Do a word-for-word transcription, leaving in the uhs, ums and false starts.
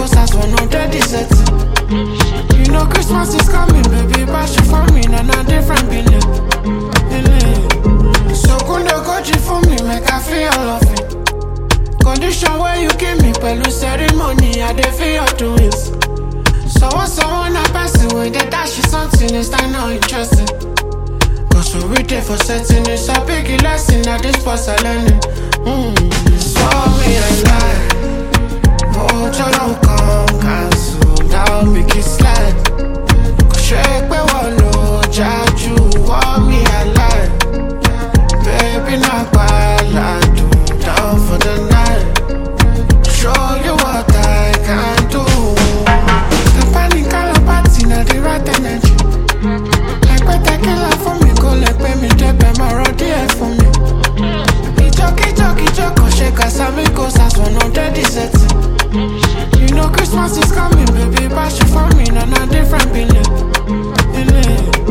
goes as one no dead set. You know Christmas is coming, baby, but you for me, and a different feeling. So kundo goji for me, make I feel love it. Condition where you give me, pelu ceremony, I dey feel your twins. So what's someone I pass away, that dash is something is not no interesting. Cause we read it for setting, it's a big lesson that this was a learning. Mm. So me I lie, oh, you don't come cancel, now make it slide. Cause shake me wallow, judge you, want me I lie. Baby, not bad, I do, down for the night. Show you what I can do. The panic all about in the right energy. Like what I kill for me, go like pay me, take them around here for me. Ijoke, ijoke, ijoke, shake us, amigos, as one of the desert. You know Christmas is coming, baby, but you for me, and a different feeling.